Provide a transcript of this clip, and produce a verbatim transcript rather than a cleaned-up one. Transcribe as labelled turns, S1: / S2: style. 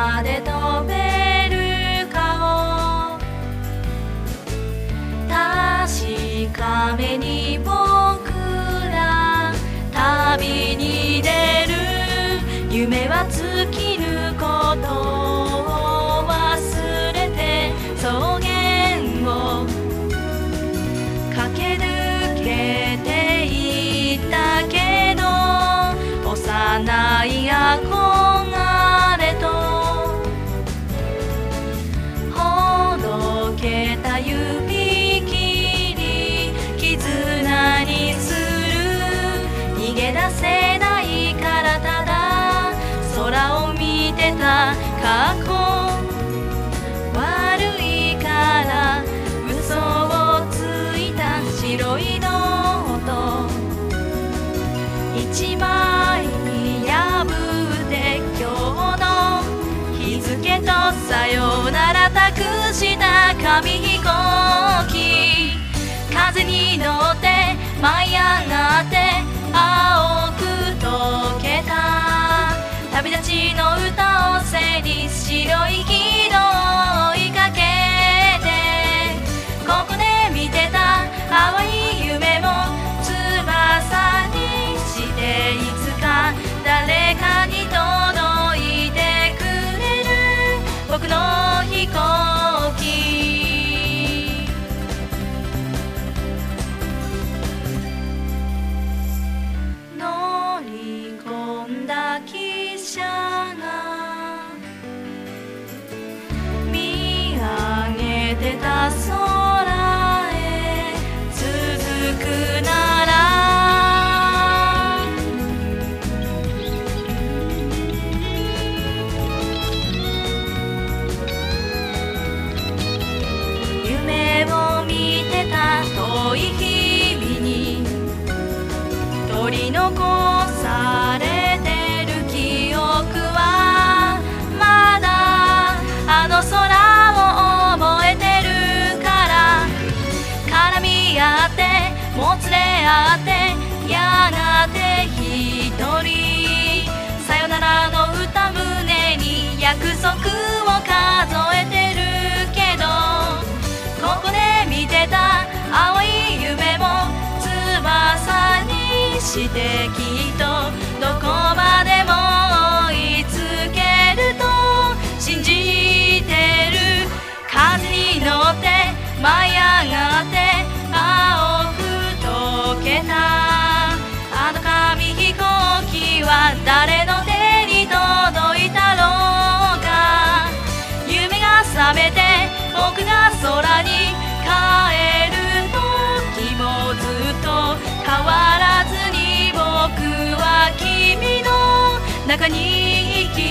S1: まで飛べるかを確かめに僕ら旅に出る。夢は尽きることを忘れて草原を駆け抜けていったけど、幼い憧れとほどけた指切り絆にする。逃げ出せないからただ空を見てた過去。悪いから嘘をついた白いノート一枚に破って今日の日付とさよなら託した紙飛行機。風に乗って舞い上がって青く溶けた旅立ちの歌を背に白い軌道を追いかけて、ここで見てた淡い夢も翼にしていつか誰かに届いてくれる僕の飛行機。乗り込んだ汽車が見上げてた空へ続くなら、夢を見てた遠い日々に取り残されてる記憶はまだあの空を覚えてるから、絡み合ってもつれ合ってやがて一人さよならの歌胸に約束を数えてるけど、ここで見てた青い夢も翼にしてきっとどこまでも追いつけると信じてる。風に乗って舞い上がって青く溶けたあの紙飛行機は誰の手に届いたろうか。夢が覚めて僕が空に帰る時もずっと変わらずに僕は君の中に生き